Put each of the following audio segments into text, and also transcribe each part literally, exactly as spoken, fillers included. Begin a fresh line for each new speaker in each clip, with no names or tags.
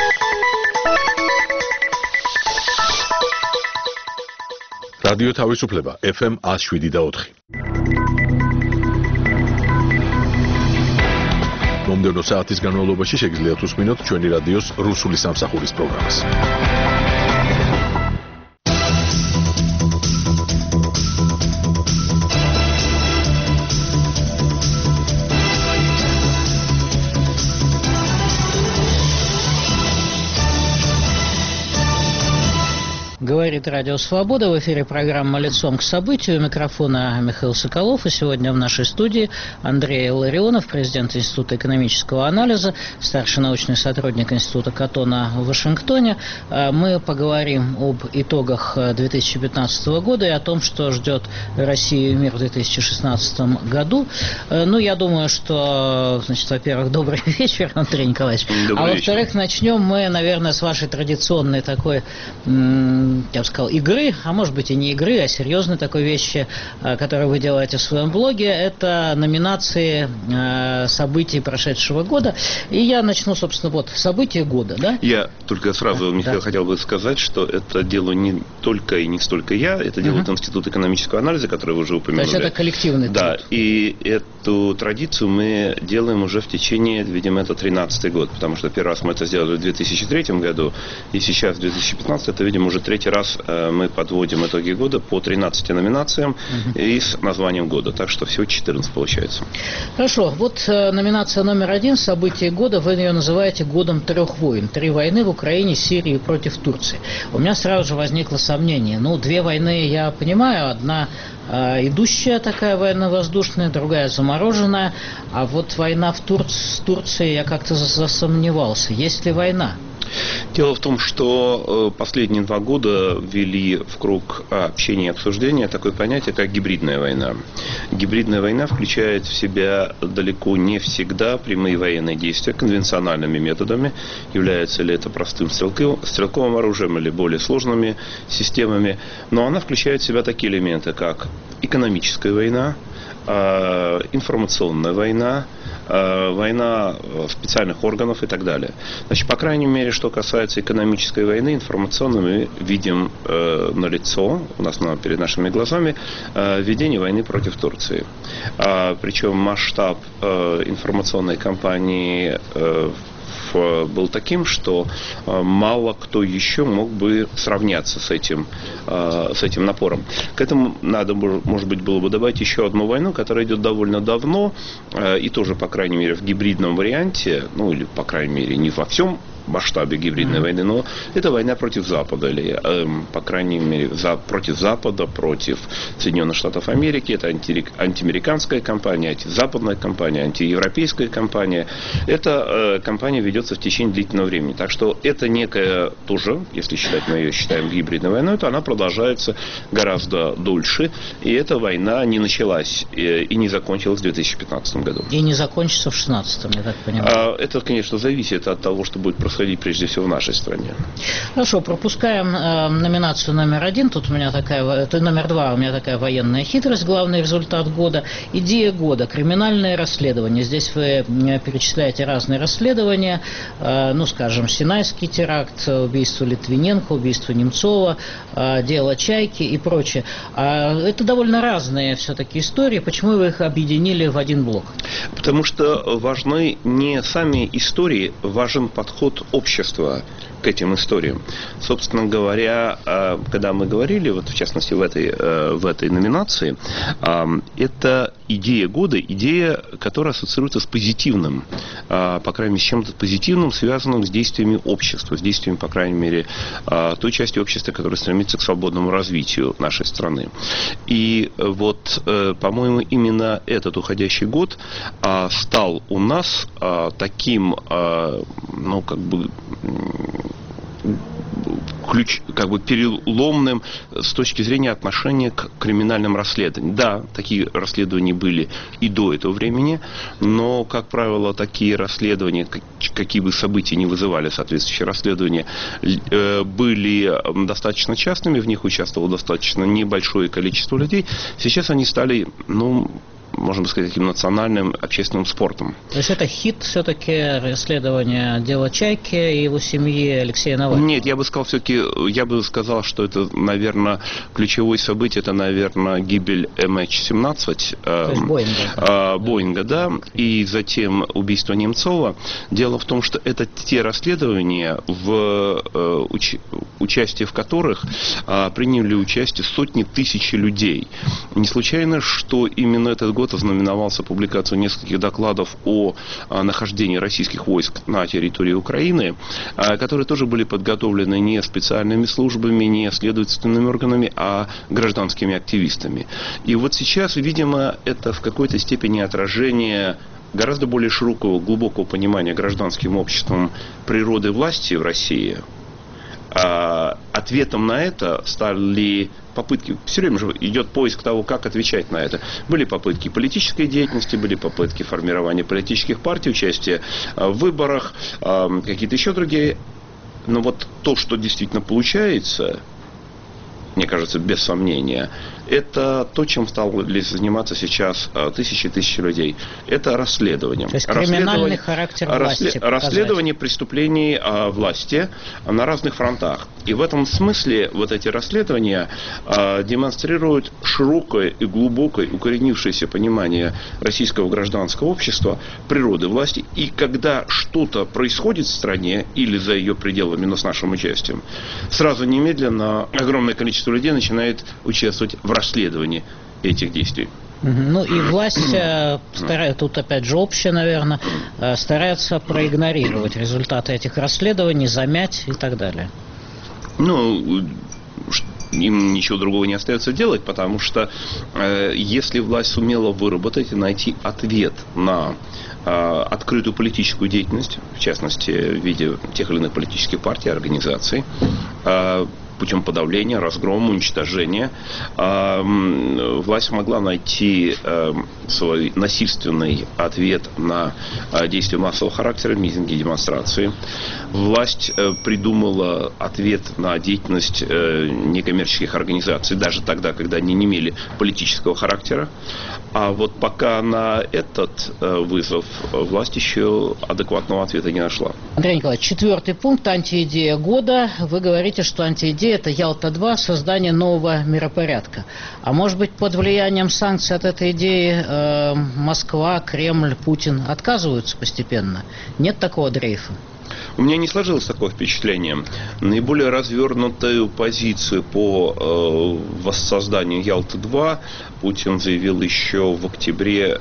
რადიო თავისუფლება ეფ ემ one oh seven და four. მომდევნო საათის განმავლობაში შეგიძლიათ უსმინოთ ჩვენი რადიოს რუსული სამსახურის პროგრამას.
Говорит Радио Свобода. В эфире программа «Лицом к событию». У микрофона Михаил Соколов. И сегодня в нашей студии Андрей Илларионов, президент Института экономического анализа, старший научный сотрудник Института Каттона в Вашингтоне. Мы поговорим об итогах две тысячи пятнадцатого года и о том, что ждет Россию и мир в две тысячи шестнадцатом году. Ну, я думаю, что, значит, во-первых, добрый вечер, Андрей Николаевич. Добрый а во-вторых, начнем мы, наверное, с вашей традиционной такой... я бы сказал, игры, а может быть и не игры, а серьезной такой вещи, которую вы делаете в своем блоге, это номинации событий прошедшего года. И я начну, собственно, вот, события года, да? Я только сразу, да, Михаил, да. хотел бы сказать, что это делаю не только и не столько я, это делает uh-huh. Институт экономического анализа, который вы уже упомянули. То есть это коллективный труд. Да, и эту традицию мы делаем уже в течение, видимо, это тринадцатый год, потому что первый раз мы это сделали в две тысячи третьем году, и сейчас в две тысячи пятнадцатом, это, видимо, уже третий раз мы подводим итоги года по тринадцати номинациям угу. и с названием года. Так что всего четырнадцать получается. Хорошо. Вот номинация номер один, событие года, вы ее называете годом трех войн. Три войны в Украине, Сирии против Турции. У меня сразу же возникло сомнение. Ну, две войны я понимаю. Одна э, идущая такая военно-воздушная, другая замороженная. А вот война в Тур... с Турцией я как-то засомневался. Есть ли война? Дело в том, что последние два года ввели в круг общения и обсуждения такое понятие, как гибридная война. Гибридная война включает в себя далеко не всегда прямые военные действия конвенциональными методами, является ли это простым стрелковым оружием или более сложными системами, но она включает в себя такие элементы, как экономическая война, информационная война, война специальных органов и так далее. Значит, по крайней мере, что касается экономической войны, информационной, мы видим э, налицо, у нас на, перед нашими глазами, э, ведение войны против Турции. А, причем масштаб э, информационной кампании э, был таким, что мало кто еще мог бы сравняться с этим, с этим напором. К этому надо, может быть, было бы добавить еще одну войну, которая идет довольно давно, и тоже, по крайней мере, в гибридном варианте, ну или, по крайней мере, не во всем масштабе гибридной mm-hmm. войны, но это война против Запада, или, э, по крайней мере, за, против Запада, против Соединенных Штатов Америки. Это анти, антиамериканская кампания, антизападная кампания, антиевропейская кампания. Эта э, кампания ведется в течение длительного времени. Так что это некая тоже, если считать, мы ее считаем гибридной войной, то она продолжается гораздо дольше. И эта война не началась э, и не закончилась в две тысячи пятнадцатом году. И не закончится в две тысячи шестнадцатом, я так понимаю. Это, конечно, зависит от того, что будет происходить прежде всего в нашей стране. Хорошо, пропускаем э, номинацию номер один. Тут у меня такая, это номер два, у меня такая военная хитрость, главный результат года. Идея года, криминальное расследование. Здесь вы перечисляете разные расследования, э, ну, скажем, Синайский теракт, убийство Литвиненко, убийство Немцова, э, дело Чайки и прочее. А это довольно разные все-таки истории. Почему вы их объединили в один блок? Потому что важны не сами истории, важен подход общества к этим историям. Собственно говоря, когда мы говорили, вот в частности в этой, в этой номинации, это идея года, идея, которая ассоциируется с позитивным, по крайней мере, с чем-то позитивным, связанным с действиями общества, с действиями, по крайней мере, той части общества, которая стремится к свободному развитию нашей страны. И вот, по-моему, именно этот уходящий год стал у нас таким, ну, как бы, ключ, как бы переломным с точки зрения отношения к криминальным расследованиям. Да, такие расследования были и до этого времени, но, как правило, такие расследования, какие бы события ни вызывали соответствующие расследования, были достаточно частными, в них участвовало достаточно небольшое количество людей. Сейчас они стали, ну, можно сказать, таким национальным общественным спортом.
То есть это хит все-таки расследование дела Чайки и его семьи Алексея Навального?
Нет, я бы сказал все-таки, я бы сказал, что это, наверное, ключевое событие, это, наверное, гибель эм эйч семнадцать.
То есть Боинга.
Э, Боинга, да, и затем убийство Немцова. Дело в том, что это те расследования, в э, уч, участии в которых э, приняли участие сотни тысяч людей. Не случайно, что именно этот год ознаменовался публикацией нескольких докладов о э, нахождении российских войск на территории Украины, э, которые тоже были подготовлены не специальными службами, не следственными органами, а гражданскими активистами. И вот сейчас, видимо, это в какой-то степени отражение гораздо более широкого, глубокого понимания гражданским обществом природы власти в России. А ответом на это стали попытки, все время же идет поиск того, как отвечать на это. Были попытки политической деятельности, были попытки формирования политических партий, участия в выборах, какие-то еще другие. Но вот то, что действительно получается, мне кажется, без сомнения, это то, чем стали заниматься сейчас тысячи и тысячи людей. Это расследование.
То есть криминальный характер власти.
Расследование преступлений а, власти на разных фронтах. И в этом смысле вот эти расследования а, демонстрируют широкое и глубокое укоренившееся понимание российского гражданского общества, природы власти. И когда что-то происходит в стране или за ее пределами, но с нашим участием, сразу немедленно огромное количество людей начинает участвовать в расследовании этих действий.
Ну и власть старается, тут опять же общая, наверное, старается проигнорировать результаты этих расследований, замять и так далее.
Ну, им ничего другого не остается делать, потому что э, если власть сумела выработать и найти ответ на э, открытую политическую деятельность, в частности, в виде тех или иных политических партий, организаций, э, путем подавления, разгрома, уничтожения, э, власть могла найти э, свой насильственный ответ на э, действия массового характера, митинги, демонстрации. Власть э, придумала ответ на деятельность э, некоммерческих организаций, даже тогда, когда они не имели политического характера. А вот пока на этот э, вызов власть еще адекватного ответа не нашла.
Андрей Николаевич, четвертый пункт, антиидея года. Вы говорите, что антиидея – это Ялта-два, создание нового миропорядка. А может быть, под влиянием санкций от этой идеи э, Москва, Кремль, Путин отказываются постепенно? Нет такого дрейфа?
У меня не сложилось такое впечатление. Наиболее развернутую позицию по э, воссозданию Ялты-два Путин заявил еще в октябре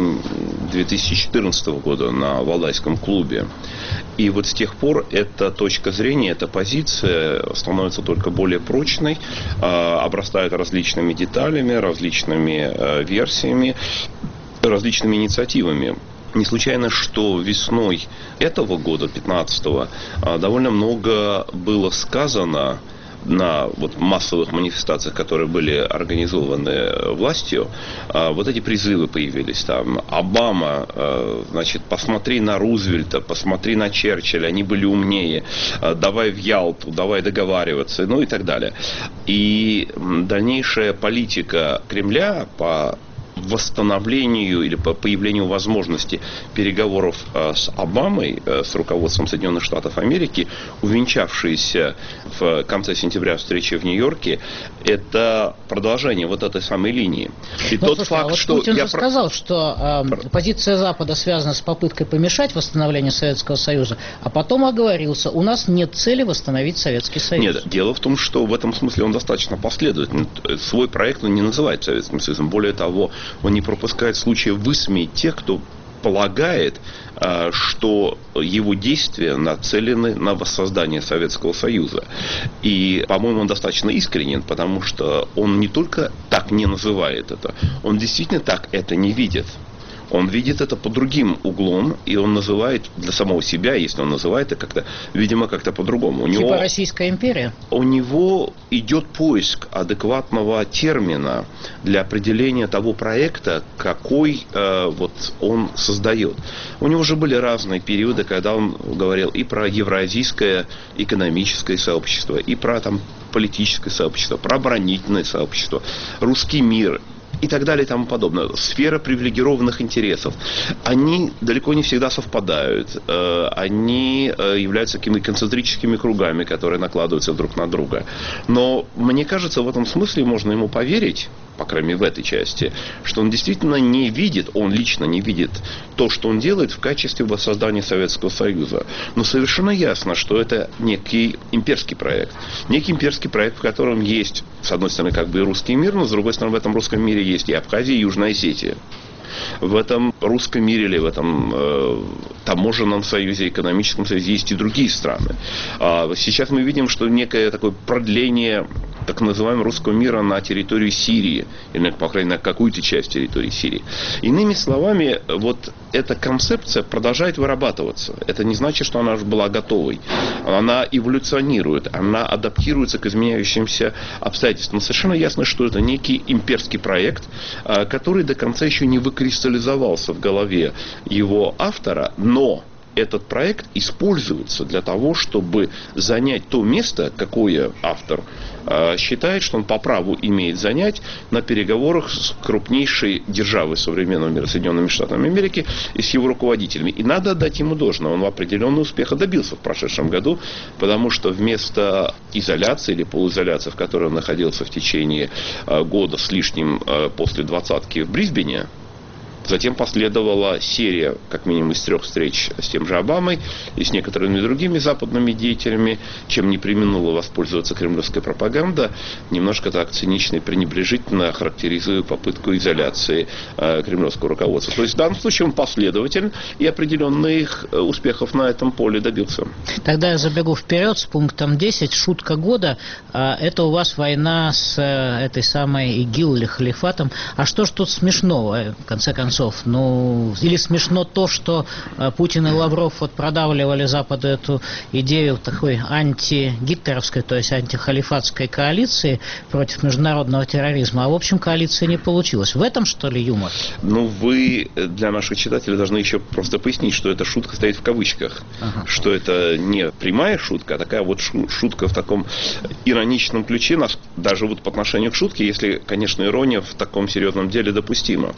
две тысячи четырнадцатого года на Валдайском клубе. И вот с тех пор эта точка зрения, эта позиция становится только более прочной, э, обрастает различными деталями, различными э, версиями, различными инициативами. Не случайно, что весной этого года, пятнадцатого, довольно много было сказано на вот массовых манифестациях, которые были организованы властью. Вот эти призывы появились там. Обама, значит, посмотри на Рузвельта, посмотри на Черчилля, они были умнее, давай в Ялту, давай договариваться, ну и так далее. И дальнейшая политика Кремля по восстановлению или по появлению возможности переговоров с Обамой, с руководством Соединенных Штатов Америки, увенчавшиеся в конце сентября встречи в Нью-Йорке, это продолжение вот этой самой линии. И
ну,
тот
слушай,
факт,
а вот
что
Путин
я
же сказал, что э, позиция Запада связана с попыткой помешать восстановлению Советского Союза, а потом оговорился, у нас нет цели восстановить Советский Союз.
Нет, дело в том, что в этом смысле он достаточно последовательный. Свой проект он не называет Советским Союзом. Более того, он не пропускает случая высмеять тех, кто полагает, что его действия нацелены на воссоздание Советского Союза. И, по-моему, он достаточно искренен, потому что он не только так не называет это, он действительно так это не видит. Он видит это под другим углом, и он называет для самого себя, если он называет это как-то, видимо, как-то по-другому. У
типа
него,
Российская империя?
У него идет поиск адекватного термина для определения того проекта, какой э, вот он создает. У него же были разные периоды, когда он говорил и про евразийское экономическое сообщество, и про там политическое сообщество, про оборонительное сообщество, русский мир. и так далее и тому подобное. Сфера привилегированных интересов. Они далеко не всегда совпадают. Они являются такими концентрическими кругами, которые накладываются друг на друга. Но мне кажется, в этом смысле можно ему поверить, по крайней мере в этой части, что он действительно не видит, он лично не видит то, что он делает в качестве воссоздания Советского Союза. Но совершенно ясно, что это некий имперский проект. Некий имперский проект, в котором есть, с одной стороны, как бы и русский мир, но с другой стороны, в этом русском мире есть и Абхазия, и Южная Осетия. В этом русском мире или в этом э, таможенном союзе, экономическом союзе есть и другие страны. А сейчас мы видим, что некое такое продление так называемого русского мира на территории Сирии, или, по крайней мере, на какую-то часть территории Сирии. Иными словами, вот эта концепция продолжает вырабатываться. Это не значит, что она уже была готовой. Она эволюционирует, она адаптируется к изменяющимся обстоятельствам. Совершенно ясно, что это некий имперский проект, который до конца еще не выкристаллизовался в голове его автора, но этот проект используется для того, чтобы занять то место, какое автор э, считает, что он по праву имеет занять на переговорах с крупнейшей державой современного мира, Соединенными Штатами Америки, и с его руководителями. И надо отдать ему должное. Он определенного успеха добился в прошедшем году, потому что вместо изоляции или полуизоляции, в которой он находился в течение э, года с лишним э, после двадцатки в Брисбене, затем последовала серия, как минимум, из трех встреч с тем же Обамой и с некоторыми другими западными деятелями, чем не преминула воспользоваться кремлевская пропаганда, немножко так цинично и пренебрежительно характеризуя попытку изоляции э, кремлевского руководства. То есть в данном случае он последователь и определенных успехов на этом поле добился.
Тогда я забегу вперед с пунктом десять. Шутка года. Это у вас война с этой самой ИГИЛ или халифатом. А что ж тут смешного, в конце концов? Ну, или смешно то, что Путин и Лавров вот продавливали Западу эту идею такой антигитлеровской, то есть антихалифатской коалиции против международного терроризма, а в общем коалиции не получилось. В этом, что ли, юмор?
Ну, вы для наших читателей должны еще просто пояснить, что эта шутка стоит в кавычках, ага. Что это не прямая шутка, а такая вот шутка в таком ироничном ключе, даже вот по отношению к шутке, если, конечно, ирония в таком серьезном деле допустима.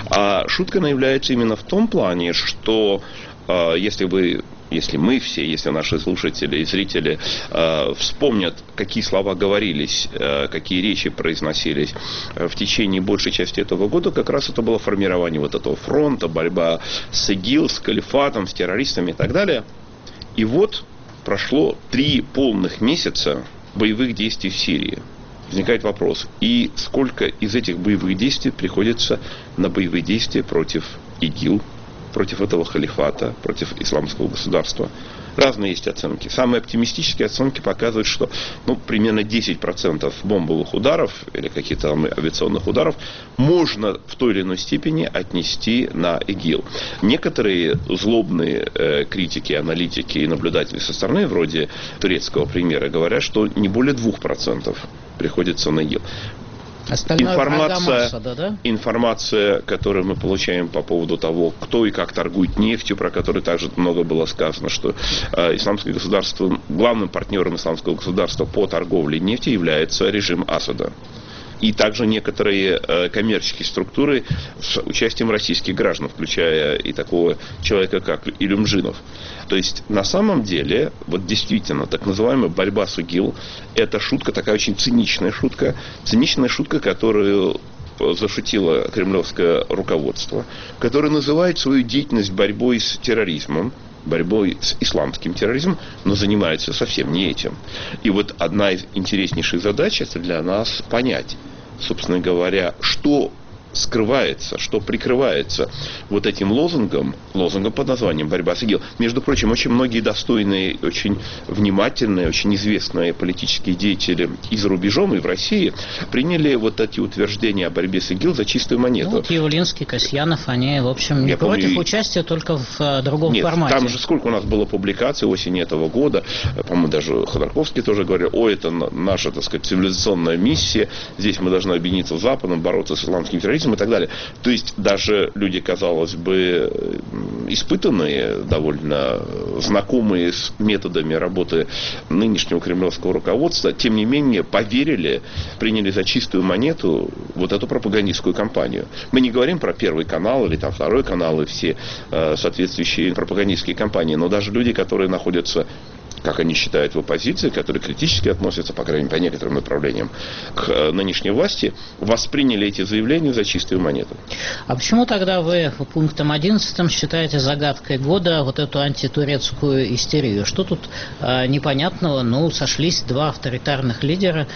А шутка она является именно в том плане, что э, если вы, если мы все, если наши слушатели и зрители э, вспомнят, какие слова говорились, э, какие речи произносились э, в течение большей части этого года, как раз это было формирование вот этого фронта, борьба с ИГИЛ, с калифатом, с террористами и так далее. И вот прошло три полных месяца боевых действий в Сирии. Возникает вопрос, и сколько из этих боевых действий приходится на боевые действия против ИГИЛ, против этого халифата, против исламского государства? Разные есть оценки. Самые оптимистические оценки показывают, что ну, примерно десять процентов бомбовых ударов или каких-то авиационных ударов можно в той или иной степени отнести на ИГИЛ. Некоторые злобные э, критики, аналитики и наблюдатели со стороны, вроде турецкого примера, говорят, что не более двух процентов приходится на ИГИЛ. Информация, Асада, да? информация, которую мы получаем по поводу того, кто и как торгует нефтью, про которую также много было сказано, что э, исламское государство, главным партнером исламского государства по торговле нефтью является режим Асада. И также некоторые э, коммерческие структуры с участием российских граждан, включая и такого человека, как Илюмжинов. То есть, на самом деле, вот действительно, так называемая борьба с ИГИЛ, это шутка, такая очень циничная шутка, циничная шутка, которую зашутило кремлевское руководство, которое называет свою деятельность борьбой с терроризмом, борьбой с исламским терроризмом, но занимается совсем не этим. И вот одна из интереснейших задач это для нас понять, собственно говоря, что скрывается, что прикрывается вот этим лозунгом, лозунгом под названием «Борьба с ИГИЛ». Между прочим, очень многие достойные, очень внимательные, очень известные политические деятели и за рубежом, и в России приняли вот эти утверждения о борьбе с ИГИЛ за чистую монету.
Ну, Явлинский, Касьянов, они, в общем, не Я против помню, участия, только в uh, другом
нет,
формате.
Там же сколько у нас было публикаций осенью этого года, по-моему, даже Ходорковский тоже говорил, о, это наша, так сказать, цивилизационная миссия, здесь мы должны объединиться с Западом, бороться с исламским терроризмом. социализм и так далее. То есть даже люди, казалось бы, испытанные, довольно знакомые с методами работы нынешнего кремлевского руководства, тем не менее поверили, приняли за чистую монету вот эту пропагандистскую кампанию. Мы не говорим про Первый канал или там Второй канал и все э, соответствующие пропагандистские кампании, но даже люди, которые находятся, как они считают, в оппозиции, которые критически относятся, по крайней мере, по некоторым направлениям, к нынешней власти, восприняли эти заявления за чистую монету.
А почему тогда вы пунктом одиннадцатым считаете загадкой года вот эту антитурецкую истерию? Что тут э, непонятного? Ну, сошлись два авторитарных лидера,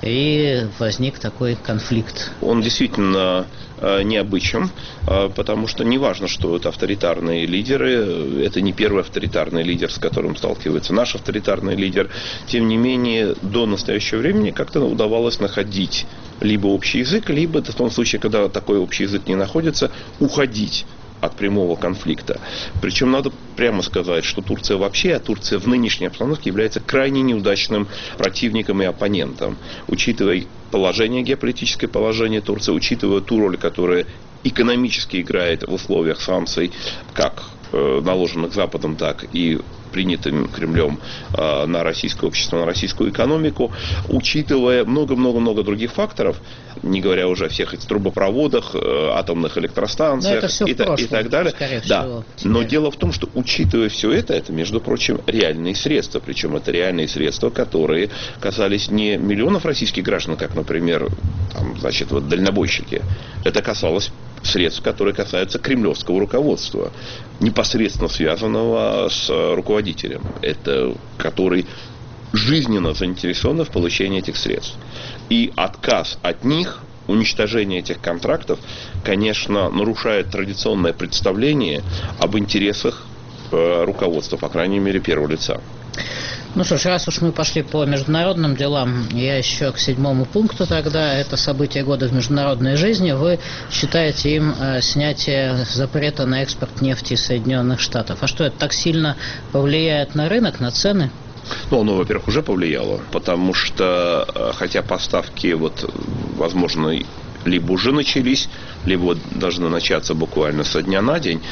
и возник такой конфликт.
Он действительно необычен, потому что не важно, что это авторитарные лидеры, это не первый авторитарный лидер, с которым сталкивается наш авторитарный лидер. Тем не менее, до настоящего времени как-то удавалось находить либо общий язык, либо в том случае, когда такой общий язык не находится, уходить от прямого конфликта. Причем надо прямо сказать, что Турция вообще, а Турция в нынешней обстановке является крайне неудачным противником и оппонентом. Учитывая положение, геополитическое положение Турции, учитывая ту роль, которую экономически играет в условиях санкций, как э, наложенных Западом, так и принятым Кремлем э, на российское общество, на российскую экономику, учитывая много-много-много других факторов, не говоря уже о всех этих трубопроводах, э, атомных электростанциях и, та, и так далее. Да. Всего, но дело в том, что учитывая все это, это, между прочим, реальные средства. Причем это реальные средства, которые касались не миллионов российских граждан, как, например, там, значит, вот, дальнобойщики. Это касалось средств, которые касаются кремлевского руководства, непосредственно связанного с руководителем, это, который жизненно заинтересован в получении этих средств. И отказ от них, уничтожение этих контрактов, конечно, нарушает традиционное представление об интересах руководства, по крайней мере, первого лица.
Ну что ж, раз уж мы пошли по международным делам, я еще к седьмому пункту тогда. Это событие года в международной жизни. Вы считаете им э, снятие запрета на экспорт нефти из Соединенных Штатов. А что, это так сильно повлияет на рынок, на цены?
Ну, оно, во-первых, уже повлияло, потому что, хотя поставки, вот, возможно, либо уже начались, либо должны начаться буквально со дня на день,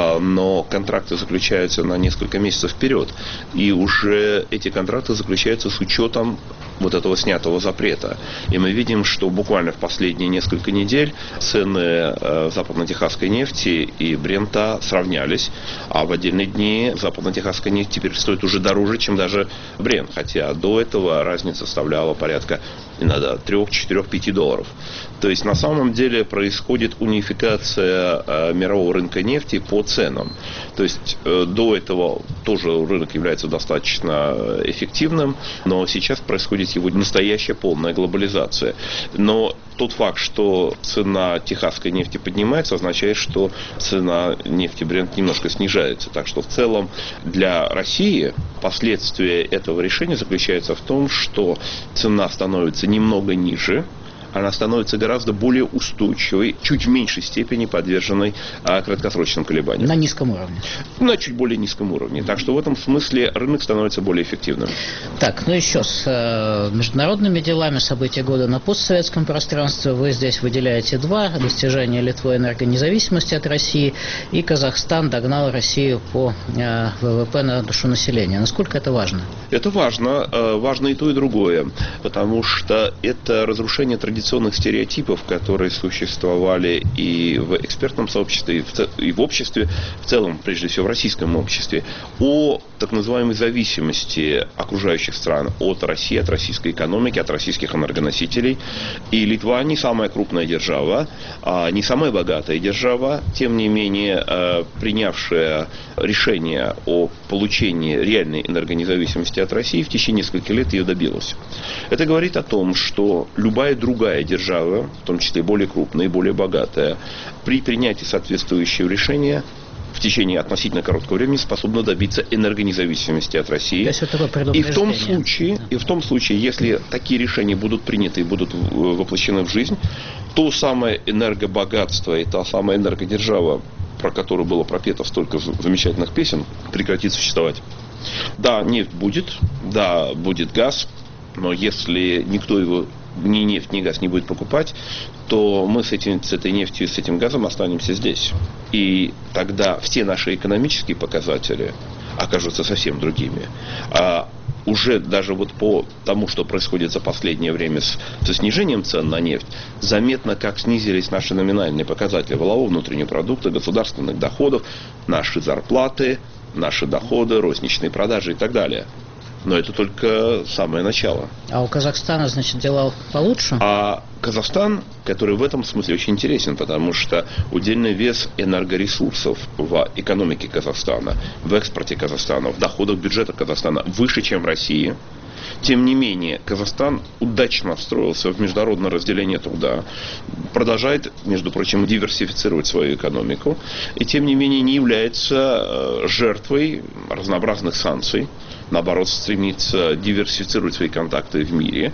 но контракты заключаются на несколько месяцев вперед. И уже эти контракты заключаются с учетом вот этого снятого запрета. И мы видим, что буквально в последние несколько недель цены западно-техасской нефти и Брента сравнялись, а в отдельные дни западно-техасская нефть теперь стоит уже дороже, чем даже Брент, хотя до этого разница составляла порядка иногда три, четыре, пять долларов. То есть на самом деле происходит унификация э, мирового рынка нефти по ценам. То есть э, до этого тоже рынок является достаточно эффективным, но сейчас происходит его настоящая полная глобализация. Но тот факт, что цена техасской нефти поднимается, означает, что цена нефти Брент немножко снижается. Так что в целом для России последствия этого решения заключается в том, что цена становится немного ниже, она становится гораздо более устойчивой, чуть в меньшей степени подверженной а, краткосрочным колебаниям.
На низком уровне.
На чуть более низком уровне. Так что в этом смысле рынок становится более эффективным.
Так, ну еще с э, международными делами, события года на постсоветском пространстве. Вы здесь выделяете два. Достижение Литвы энергонезависимости от России, и Казахстан догнал Россию по э, ВВП на душу населения. Насколько это важно?
Это важно. Э, важно и то, и другое. Потому что это разрушение традиционных традиционных стереотипов, которые существовали и в экспертном сообществе, и в, и в обществе, в целом, прежде всего в российском обществе, о так называемой зависимости окружающих стран от России, от российской экономики, от российских энергоносителей. И Литва не самая крупная держава, а не самая богатая держава, тем не менее, принявшая решение о получении реальной энергонезависимости от России, в течение нескольких лет ее добилась. Это говорит о том, что любая другая держава, в том числе более крупная и более богатая, при принятии соответствующего решения в течение относительно короткого времени способна добиться энергонезависимости от России.
То есть это такое
и в том случае, и в том случае, если такие решения будут приняты и будут воплощены в жизнь, то самое энергобогатство и та самая энергодержава, про которую было пропето столько замечательных песен, прекратит существовать. Да, нефть будет, да, будет газ, но если никто его ни нефть, ни газ не будет покупать, то мы с, этим, с этой нефтью и с этим газом останемся здесь. И тогда все наши экономические показатели окажутся совсем другими. А уже даже вот по тому, что происходит за последнее время с, со снижением цен на нефть, заметно, как снизились наши номинальные показатели валового внутреннего продукта, государственных доходов, наши зарплаты, наши доходы, розничные продажи и так далее. Но это только самое начало.
А у Казахстана, значит, дела получше?
А Казахстан, который в этом смысле очень интересен, потому что удельный вес энергоресурсов в экономике Казахстана, в экспорте Казахстана, в доходах бюджета Казахстана выше, чем в России. Тем не менее, Казахстан удачно встроился в международное разделение труда, продолжает, между прочим, диверсифицировать свою экономику, и тем не менее не является жертвой разнообразных санкций. Наоборот, стремится диверсифицировать свои контакты в мире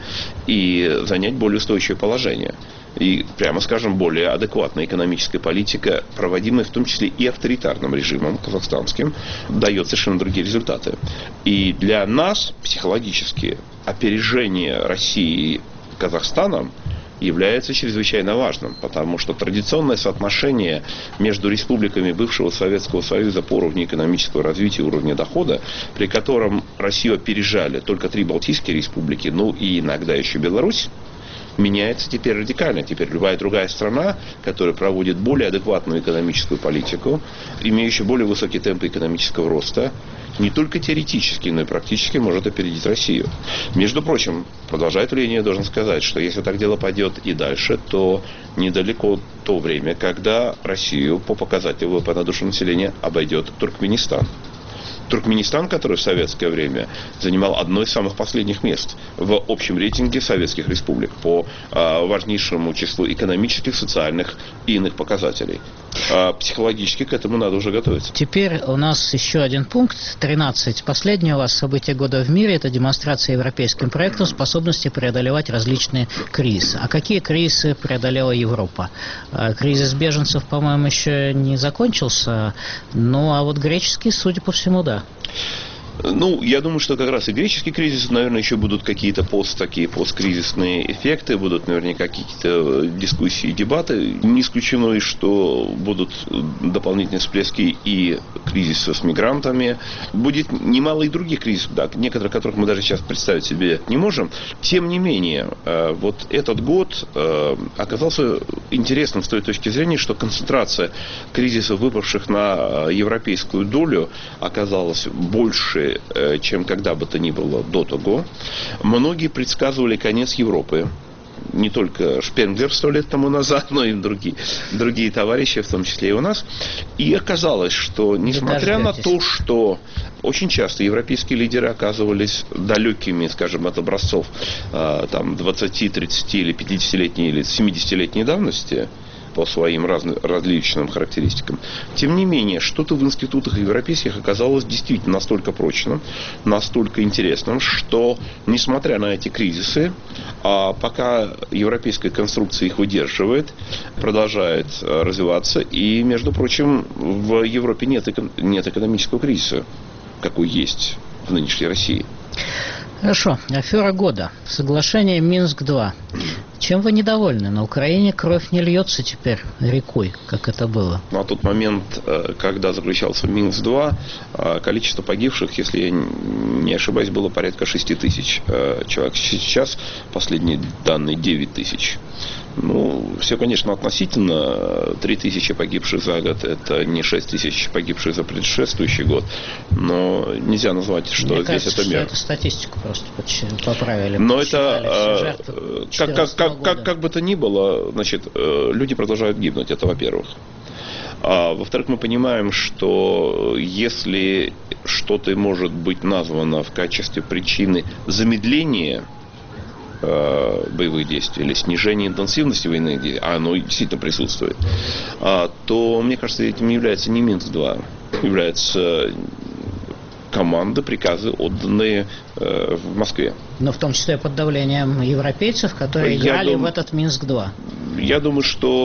и занять более устойчивое положение. И, прямо скажем, более адекватная экономическая политика, проводимая в том числе и авторитарным режимом казахстанским, дает совершенно другие результаты. И для нас психологически опережение России Казахстаном является чрезвычайно важным, потому что традиционное соотношение между республиками бывшего Советского Союза по уровню экономического развития и уровня дохода, при котором Россию опережали только три Балтийские республики, ну и иногда еще Беларусь, меняется теперь радикально. Теперь любая другая страна, которая проводит более адекватную экономическую политику, имеющая более высокие темпы экономического роста, не только теоретически, но и практически может опередить Россию. Между прочим, продолжая эту линию, я должен сказать, что если так дело пойдет и дальше, то недалеко то время, когда Россию по показателю ВВП на душу населения обойдет Туркменистан. Туркменистан, который в советское время занимал одно из самых последних мест в общем рейтинге советских республик по э, важнейшему числу экономических, социальных и иных показателей. Э, психологически к этому надо уже готовиться.
Теперь у нас еще один пункт, тринадцать. Последнее у вас событие года в мире – это демонстрация европейским проектом способности преодолевать различные кризисы. А какие кризисы преодолела Европа? Кризис беженцев, по-моему, еще не закончился, ну а вот греческий, судя по всему, да.
Ну, я думаю, что как раз и греческий кризис, наверное, еще будут какие-то пост, такие посткризисные эффекты, будут наверняка какие-то дискуссии, дебаты. Не исключено, что будут дополнительные всплески и кризиса с мигрантами. Будет немало и других кризисов, да, некоторых которых мы даже сейчас представить себе не можем. Тем не менее, вот этот год оказался интересным с той точки зрения, что концентрация кризисов, выпавших на европейскую долю, оказалась больше, чем когда бы то ни было до того. Многие предсказывали конец Европы. Не только Шпенглер сто лет тому назад, но и другие, другие товарищи, в том числе и у нас. И оказалось, что несмотря на то, что очень часто европейские лидеры оказывались далекими, скажем, от образцов там, двадцати, тридцати или пятидесятилетней или семидесятилетней давности, по своим разным, различным характеристикам. Тем не менее, что-то в институтах европейских оказалось действительно настолько прочным, настолько интересным, что, несмотря на эти кризисы, а пока европейская конструкция их выдерживает, продолжает развиваться, и, между прочим, в Европе нет, нет экономического кризиса, какой есть в нынешней России.
Хорошо. Афера года. Соглашение Минск-два. Чем вы недовольны? На Украине кровь не льется теперь рекой, как это было.
На тот момент, когда заключался Минск-два, количество погибших, если я не ошибаюсь, было порядка шесть тысяч человек. Сейчас последние данные девять тысяч. Ну, все, конечно, относительно. три тысячи погибших за год – это не шесть тысяч погибших за предшествующий год. Но нельзя назвать, что
Мне
здесь
кажется,
это
что
мер.
это статистику просто поправили.
Но это, как, как, как, как, как бы то ни было, значит, люди продолжают гибнуть, это во-первых. А, во-вторых, мы понимаем, что если что-то может быть названо в качестве причины замедления боевых действий или снижение интенсивности военных действий, а оно действительно присутствует, то, мне кажется, этим не является не Минск-два, является команда, приказы, отданные э, в Москве.
Но в том числе под давлением европейцев, которые
Я
играли
дум...
в этот Минск-два.
я думаю,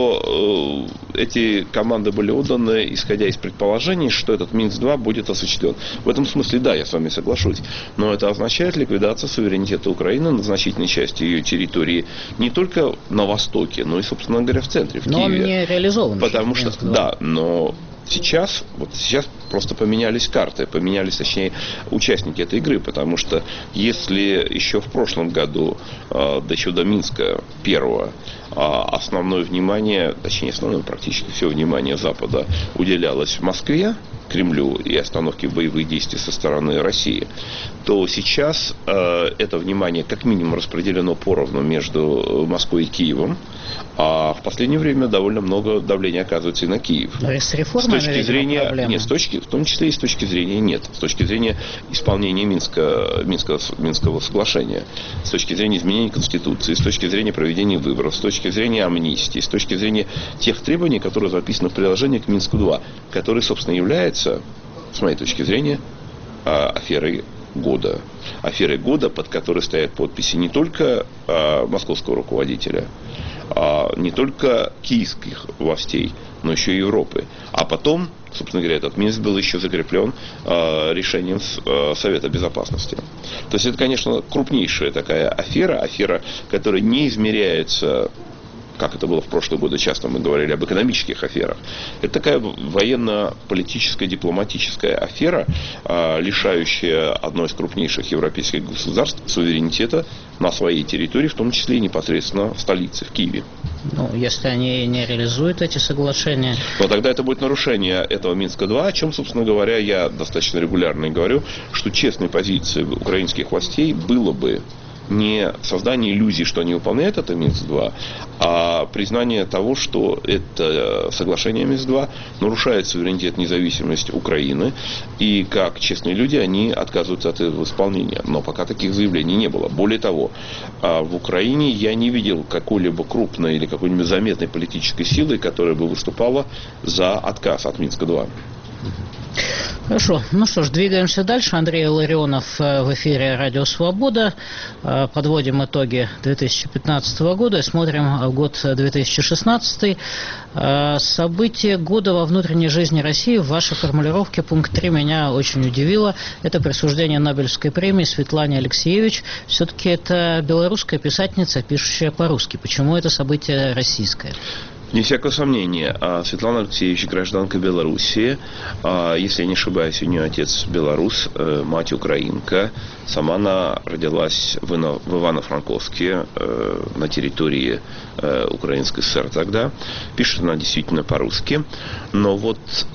что э, эти команды были отданы, исходя из предположений, что этот Минск-два будет осуществлен. В этом смысле, да, я с вами соглашусь. Но это означает ликвидацию суверенитета Украины на значительной части ее территории не только на востоке, но и, собственно говоря, в центре, в
но
Киеве.
Но он не реализован.
Потому что, да, но... Сейчас, вот сейчас просто поменялись карты, поменялись, точнее, участники этой игры, потому что если еще в прошлом году э, до чуда Минска первого э, основное внимание, точнее, основное практически все внимание Запада уделялось Москве, Кремлю и остановке боевых действий со стороны России, то сейчас э, это внимание как минимум распределено поровну между Москвой и Киевом, а в последнее время довольно много давления оказывается и на Киев.
С реформой,
с точки зрения, нет, с точки, в том числе и с точки зрения нет, с точки зрения исполнения Минска, Минского, Минского соглашения, с точки зрения изменения Конституции, с точки зрения проведения выборов, с точки зрения амнистии, с точки зрения тех требований, которые записаны в приложении к Минску-два, который, собственно, является, с моей точки зрения, аферой года. Аферой года, под которой стоят подписи не только московского руководителя, не только киевских властей, но еще и Европы. А потом, собственно говоря, этот Минск был еще закреплен э, решением э, Совета Безопасности. То есть это, конечно, крупнейшая такая афера, афера, которая не измеряется, как это было в прошлые годы, часто мы говорили об экономических аферах. Это такая военно-политическая, дипломатическая афера, э, лишающая одно из крупнейших европейских государств суверенитета на своей территории, в том числе и непосредственно в столице, в Киеве.
Ну, если они не реализуют эти соглашения...
Но тогда это будет нарушение этого Минска-два, о чем, собственно говоря, я достаточно регулярно и говорю, что честной позицией украинских властей было бы не создание иллюзий, что они выполняют это Минск-два, а признание того, что это соглашение Минск-два нарушает суверенитет и независимость Украины, и как честные люди они отказываются от этого исполнения. Но пока таких заявлений не было. Более того, в Украине я не видел какой-либо крупной или какой-нибудь заметной политической силы, которая бы выступала за отказ от Минска-два.
Хорошо. Ну что ж, двигаемся дальше. Андрей Илларионов в эфире «Радио Свобода». Подводим итоги две тысячи пятнадцатого года и смотрим в год две тысячи шестнадцатый. Событие года во внутренней жизни России. В вашей формулировке пункт три меня очень удивило. Это присуждение Нобелевской премии Светлане Алексеевич. Все-таки это белорусская писательница, пишущая по-русски. Почему это событие российское?
Не всякого сомнения, Светлана Алексеевич гражданка Белоруссии, если я не ошибаюсь, у нее отец белорус, мать украинка. Сама она родилась в Ивано-Франковске, на территории Украинской ССР тогда. Пишет она действительно по-русски. Но вот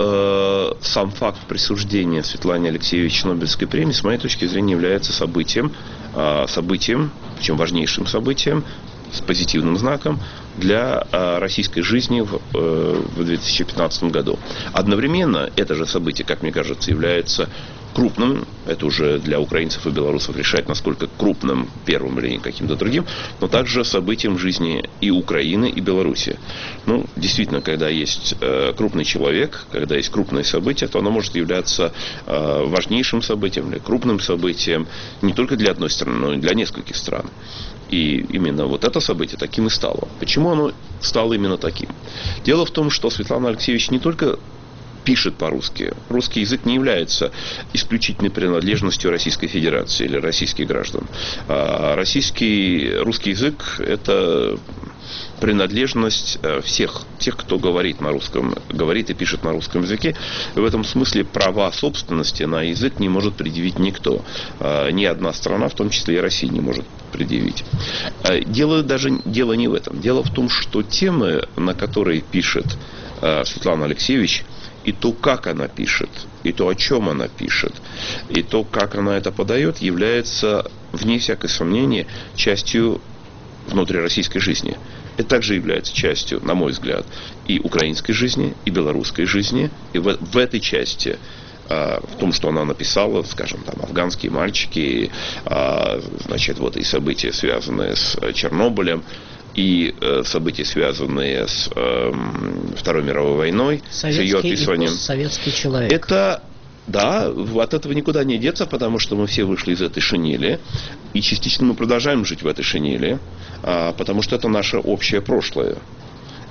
сам факт присуждения Светлане Алексеевич Нобелевской премии, с моей точки зрения, является событием, событием, причем важнейшим событием, с позитивным знаком для э, российской жизни в, э, в две тысячи пятнадцатом году. Одновременно это же событие, как мне кажется, является крупным, это уже для украинцев и белорусов решать, насколько крупным, первым или каким-то другим, но также событием жизни и Украины, и Беларуси. Ну, действительно, когда есть э, крупный человек, когда есть крупное событие, то оно может являться э, важнейшим событием, или крупным событием не только для одной страны, но и для нескольких стран. И именно вот это событие таким и стало. Почему оно стало именно таким? Дело в том, что Светлана Алексеевич не только пишет по-русски. Русский язык не является исключительной принадлежностью Российской Федерации или российских граждан. А российский, русский язык – это принадлежность всех тех, кто говорит на русском, говорит и пишет на русском языке. И в этом смысле права собственности на язык не может предъявить никто. Ни одна страна, в том числе и Россия, не может предъявить. Дело даже дело не в этом. Дело в том, что темы, на которые пишет Светлана Алексеевич, и то, как она пишет, и то, о чем она пишет, и то, как она это подает, является, вне всякого сомнения, частью внутрироссийской жизни. Это также является частью, на мой взгляд, и украинской жизни, и белорусской жизни. И в, в этой части, э, в том, что она написала, скажем, там, афганские мальчики, э, значит, вот и события, связанные с Чернобылем, и э, события, связанные с э, Второй мировой войной,
советский
с ее описанием.
И советский человек.
Это, да, от этого никуда не деться, потому что мы все вышли из этой шинели, и частично мы продолжаем жить в этой шинели, а, потому что это наше общее прошлое.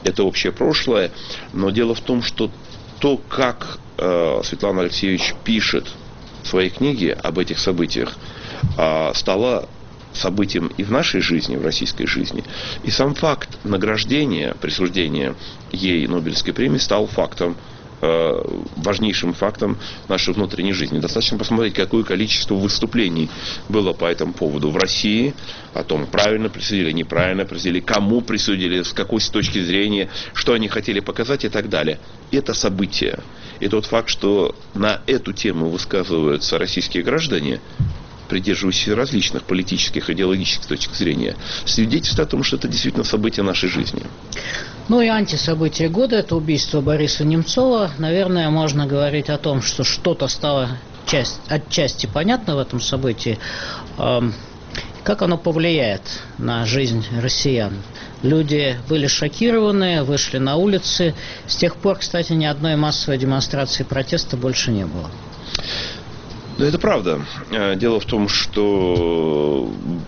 это общее прошлое, но дело в том, что то, как э, Светлана Алексеевич пишет в своей книге об этих событиях, э, стало событием и в нашей жизни, в российской жизни. И сам факт награждения, присуждения ей Нобелевской премии стал фактом, важнейшим фактом нашей внутренней жизни. Достаточно посмотреть, какое количество выступлений было по этому поводу в России, о том, правильно присудили, неправильно присудили, кому присудили, с какой точки зрения, что они хотели показать и так далее. Это событие. И тот факт, что на эту тему высказываются российские граждане, придерживающиеся различных политических, идеологических точек зрения, свидетельствует о том, что это действительно событие нашей жизни.
Ну и антисобытие года – это убийство Бориса Немцова. Наверное, можно говорить о том, что что-то стало часть, отчасти понятно в этом событии. Как оно повлияет на жизнь россиян? Люди были шокированы, вышли на улицы. С тех пор, кстати, ни одной массовой демонстрации протеста больше не было.
Да, это правда. Дело в том, что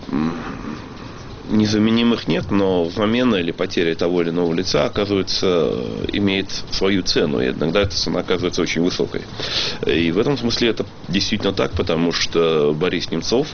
незаменимых нет, но замена или потеря того или иного лица, оказывается, имеет свою цену. И иногда эта цена оказывается очень высокой. И в этом смысле это действительно так, потому что Борис Немцов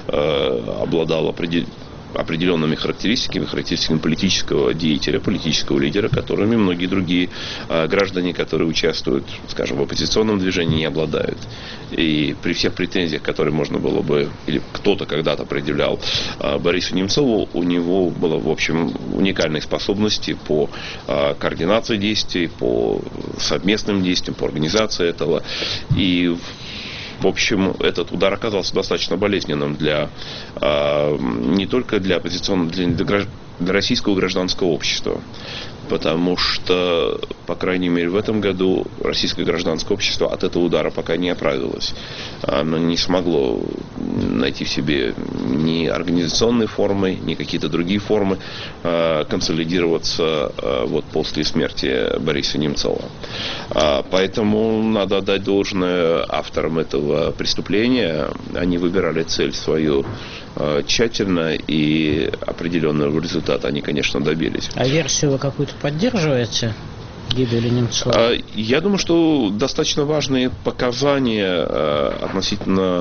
э, обладал определенным определенными характеристиками, характеристиками политического деятеля, политического лидера, которыми многие другие э, граждане, которые участвуют, скажем, в оппозиционном движении, не обладают. И при всех претензиях, которые можно было бы, или кто-то когда-то предъявлял э, Борису Немцову, у него было, в общем, уникальные способности по э, координации действий, по совместным действиям, по организации этого. И в общем, этот удар оказался достаточно болезненным для, э, не только для оппозиционного, для, для российского гражданского общества. Потому что, по крайней мере, в этом году российское гражданское общество от этого удара пока не оправилось. Оно не смогло найти в себе ни организационные формы, ни какие-то другие формы консолидироваться вот после смерти Бориса Немцова. Поэтому надо отдать должное авторам этого преступления. Они выбирали цель свою тщательно, и определенного результата они, конечно, добились.
А версию вы какую-то поддерживаете? Гибели Немцова?
Я думаю, что достаточно важные показания относительно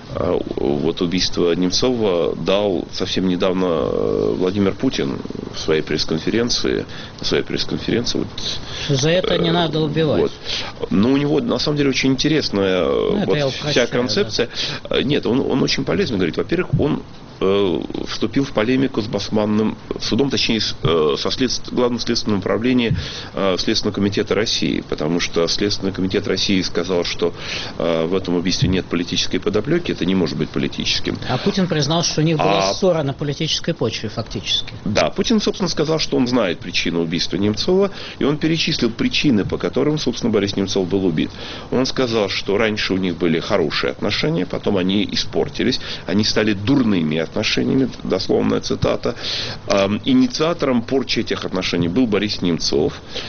вот убийства Немцова дал совсем недавно Владимир Путин в своей пресс-конференции. На своей пресс-конференции. Вот,
За это не надо убивать.
Вот. Но у него на самом деле очень интересная ну, вот, вся концепция. Да. Нет, он, он очень полезно говорит. Во-первых, он э, вступил в полемику с Басманным судом, точнее с, э, со след... Главным следственным управлением э, Следственного комитета России, потому что Следственный комитет России сказал, что э, в этом убийстве нет политической подоплеки, это не может быть политическим.
А Путин признал, что у них была
а...
ссора на политической почве, фактически.
Да, Путин, собственно, сказал, что он знает причину убийства Немцова, и он перечислил причины, по которым, собственно, Борис Немцов был убит. Он сказал, что раньше у них были хорошие отношения, потом они испортились, они стали дурными отношениями, дословная цитата. Инициатором порчи этих отношений был Борис Немцов.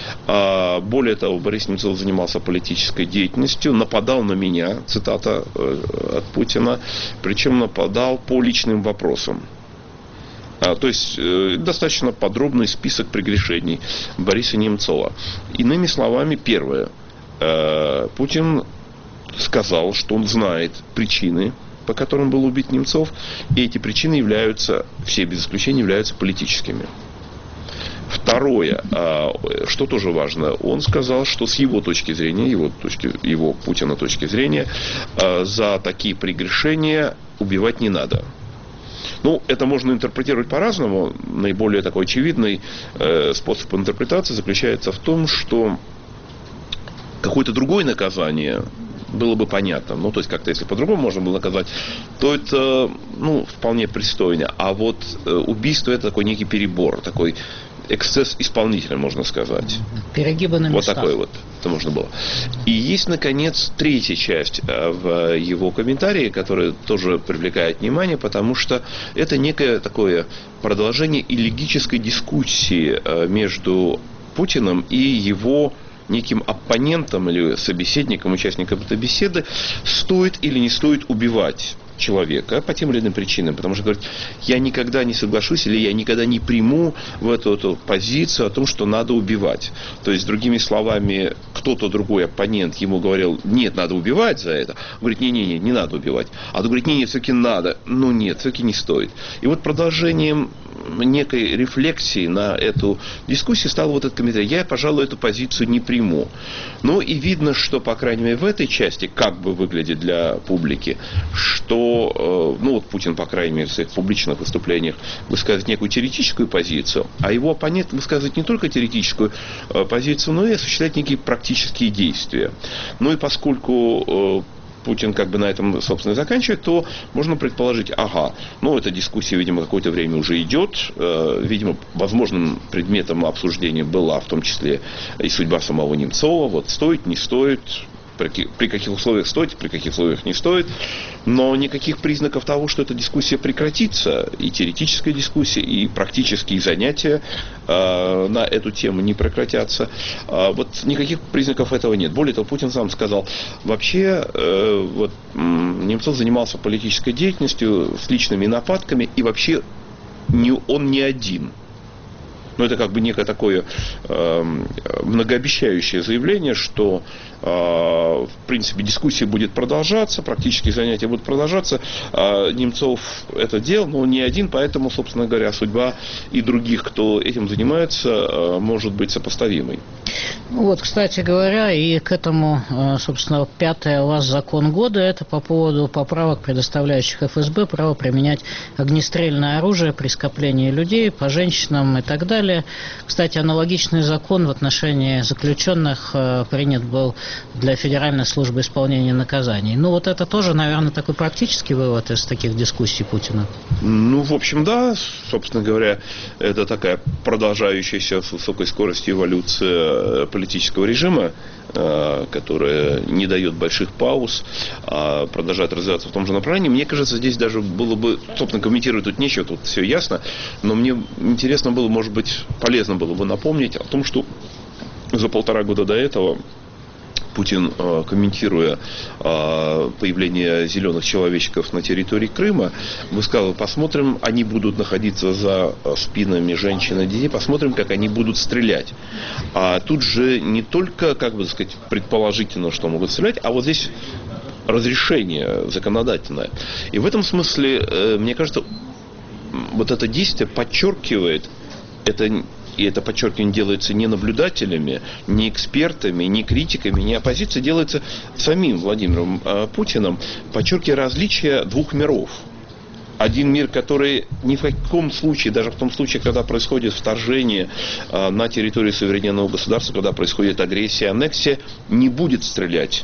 Более того, Борис Немцов занимался политической деятельностью, нападал на меня, цитата от Путина, причем нападал по личным вопросам. А, то есть э, достаточно подробный список прегрешений Бориса Немцова. Иными словами, первое. Э, Путин сказал, что он знает причины, по которым был убит Немцов, и эти причины являются, все без исключения, являются политическими. Второе, э, что тоже важно, он сказал, что с его точки зрения, его, точки, его Путина точки зрения, э, за такие прегрешения убивать не надо. Ну, это можно интерпретировать по-разному. Наиболее такой очевидный э, способ интерпретации заключается в том, что какое-то другое наказание было бы понятно. Ну, то есть, как-то, если по-другому можно было наказать, то это, ну, вполне пристойно. А вот э, убийство – это такой некий перебор, такой эксцесс исполнителя, можно сказать.
Перегибы на местах.
Вот такой вот это можно было. И есть, наконец, третья часть в его комментарии, которая тоже привлекает внимание, потому что это некое такое продолжение элегической дискуссии между Путиным и его неким оппонентом или собеседником, участником этой беседы, стоит или не стоит убивать человека по тем или иным причинам, потому что говорит, я никогда не соглашусь или я никогда не приму в эту, эту позицию о том, что надо убивать. То есть, другими словами, кто-то другой оппонент ему говорил, нет, надо убивать за это. Он говорит, не-не-не, не надо убивать. А он говорит, не-не, все-таки надо. Ну нет, все-таки не стоит. И вот продолжением некой рефлексии на эту дискуссию стал вот этот комментарий. Я, пожалуй, эту позицию не приму. Ну и видно, что, по крайней мере, в этой части, как бы выглядит для публики, что, ну вот Путин, по крайней мере, в своих публичных выступлениях высказывает некую теоретическую позицию, а его оппонент высказывает не только теоретическую позицию, но и осуществляет некие практические действия. Ну и поскольку Путин как бы на этом, собственно, и заканчивает, то можно предположить, ага, ну, эта дискуссия, видимо, какое-то время уже идет, э, видимо, возможным предметом обсуждения была в том числе и судьба самого Немцова, вот стоит, не стоит, при каких условиях стоит, при каких условиях не стоит, но никаких признаков того, что эта дискуссия прекратится, и теоретическая дискуссия, и практические занятия э, на эту тему не прекратятся. Э, вот никаких признаков этого нет. Более того, Путин сам сказал, вообще э, вот, Немцов занимался политической деятельностью с личными нападками, и вообще не, он не один. Но это как бы некое такое э, многообещающее заявление, что э, в принципе дискуссия будет продолжаться, практические занятия будут продолжаться. Э, Немцов это делал, но он не один, поэтому, собственно говоря, судьба и других, кто этим занимается, э, может быть сопоставимой.
Вот, кстати говоря, и к этому, собственно, пятое у вас закон года, это по поводу поправок, предоставляющих эф эс бэ право применять огнестрельное оружие при скоплении людей, по женщинам и так далее. Кстати, аналогичный закон в отношении заключенных принят был для Федеральной службы исполнения наказаний. Ну, вот это тоже, наверное, такой практический вывод из таких дискуссий Путина.
Ну, в общем, да. Собственно говоря, это такая продолжающаяся с высокой скоростью эволюция политического режима, которая не дает больших пауз, а продолжает развиваться в том же направлении. Мне кажется, здесь даже было бы, собственно, комментировать тут нечего, тут все ясно, но мне интересно было, может быть, полезно было бы напомнить о том, что за полтора года до этого Путин, комментируя появление зеленых человечков на территории Крыма, высказал, посмотрим, они будут находиться за спинами женщин и детей, посмотрим, как они будут стрелять. А тут же не только, как бы сказать, предположительно, что могут стрелять, а вот здесь разрешение законодательное. И в этом смысле, мне кажется, вот это действие подчеркивает, это, и это подчеркивание делается не наблюдателями, не экспертами, не критиками, не оппозицией, делается самим Владимиром э, Путиным, подчеркивая различия двух миров. Один мир, который ни в каком случае, даже в том случае, когда происходит вторжение э, на территорию суверенного государства, когда происходит агрессия, аннексия, не будет стрелять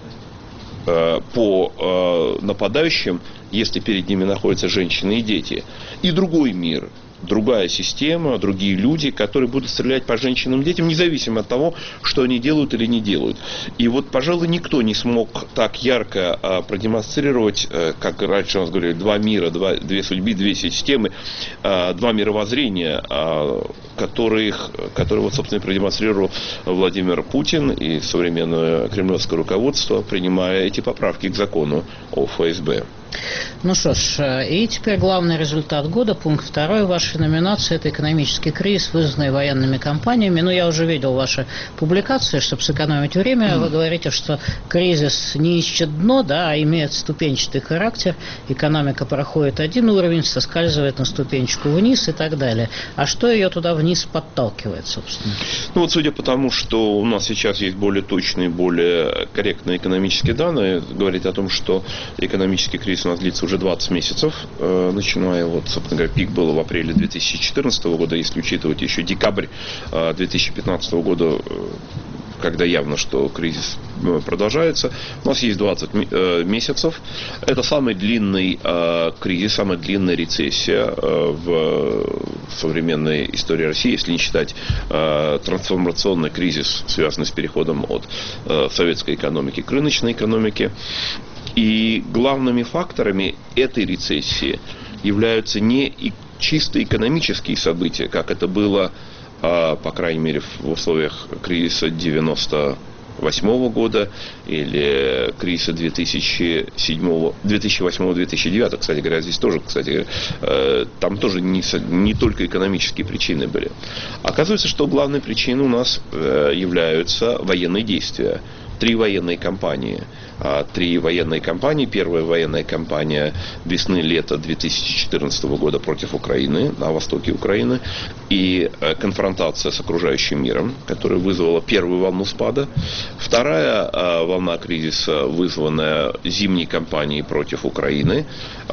э, по э, нападающим, если перед ними находятся женщины и дети. И другой мир, другая система, другие люди, которые будут стрелять по женщинам и детям, независимо от того, что они делают или не делают. И вот, пожалуй, никто не смог так ярко а, продемонстрировать, а, как раньше у нас говорили, два мира, два, две судьбы, две системы, а, два мировоззрения, а, которых, которые, вот, собственно, продемонстрировал Владимир Путин и современное кремлевское руководство, принимая эти поправки к закону о эф эс бэ.
Ну что ж, и теперь главный результат года, пункт второй вашей номинации, это экономический кризис, вызванный военными кампаниями. Ну, я уже видел ваши публикации, чтобы сэкономить время. Вы говорите, что кризис не ищет дно, да, а имеет ступенчатый характер. Экономика проходит один уровень, соскальзывает на ступенчику вниз и так далее. А что ее туда вниз подталкивает, собственно?
Ну, вот судя по тому, что у нас сейчас есть более точные, более корректные экономические данные, говорит о том, что экономический кризис у нас длится уже двадцать месяцев, э, начиная, вот, собственно говоря, пик был в апреле две тысячи четырнадцатого года, если учитывать еще декабрь э, две тысячи пятнадцатого года, э, когда явно, что кризис продолжается. У нас есть двадцать э, месяцев. Это самый длинный э, кризис, самая длинная рецессия э, в современной истории России, если не считать э, трансформационный кризис, связанный с переходом от э, советской экономики к рыночной экономике. И главными факторами этой рецессии являются не и чисто экономические события, как это было, по крайней мере, в условиях кризиса девяносто восьмого года или кризиса две тысячи седьмого, две тысячи восьмого — две тысячи девятого, кстати говоря, здесь тоже, кстати говоря, там тоже не, не только экономические причины были. Оказывается, что главной причиной у нас являются военные действия. Три военные кампании. Три военные кампании. Первая военная кампания весны-лета две тысячи четырнадцатого года против Украины, на востоке Украины. И конфронтация с окружающим миром, которая вызвала первую волну спада. Вторая волна кризиса, вызванная зимней кампанией против Украины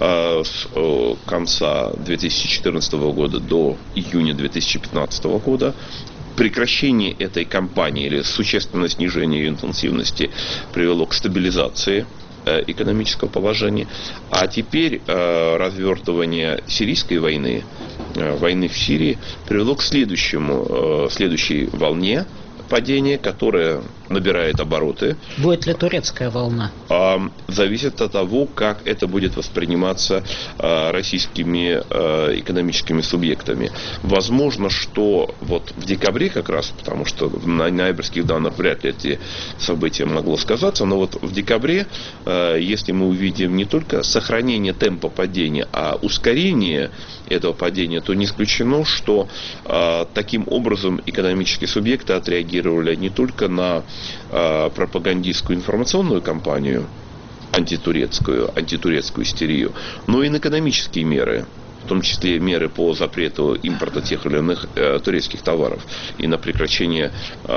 с конца две тысячи четырнадцатого года до июня две тысячи пятнадцатого года. Прекращение этой кампании или существенное снижение ее интенсивности привело к стабилизации э, экономического положения. А теперь э, развертывание сирийской войны, э, войны в Сирии, привело к следующему, э, следующей волне падения, которая набирает обороты.
Будет ли турецкая волна?
Зависит от того, как это будет восприниматься российскими экономическими субъектами. Возможно, что вот в декабре как раз, потому что в ноябрьских данных вряд ли эти события могло сказаться, но вот в декабре, если мы увидим не только сохранение темпа падения, а ускорение этого падения, то не исключено, что таким образом экономические субъекты отреагировали не только на пропагандистскую информационную кампанию, антитурецкую, антитурецкую истерию, но и на экономические меры, в том числе меры по запрету импорта тех или иных э, турецких товаров и на прекращение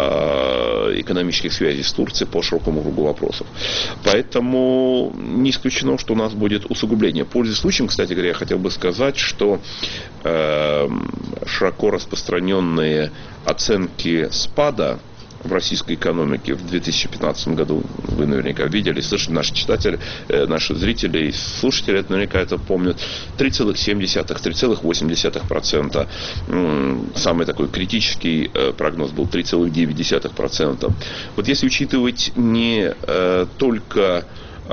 э, экономических связей с Турцией по широкому кругу вопросов. Поэтому не исключено, что у нас будет усугубление. Пользуясь случаем, кстати говоря, я хотел бы сказать, что э, широко распространенные оценки спада в российской экономике в две тысячи пятнадцатом году, вы наверняка видели, слышали, наши читатели, наши зрители и слушатели наверняка это помнят, три целых семь десятых — три целых восемь десятых процента. Самый такой критический прогноз был три целых девять десятых процента. Вот если учитывать не только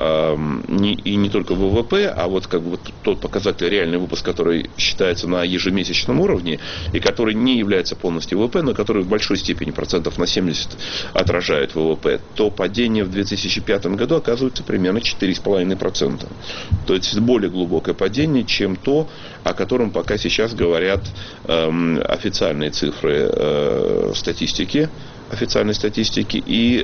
Не, и не только ВВП, а вот как бы вот тот показатель реальный выпуск, который считается на ежемесячном уровне и который не является полностью ВВП, но который в большой степени, процентов на семьдесят, отражает ВВП, то падение в две тысячи пятом году оказывается примерно четыре целых пять десятых процента. То есть более глубокое падение, чем то, о котором пока сейчас говорят эм, официальные цифры э, статистики, официальной статистики и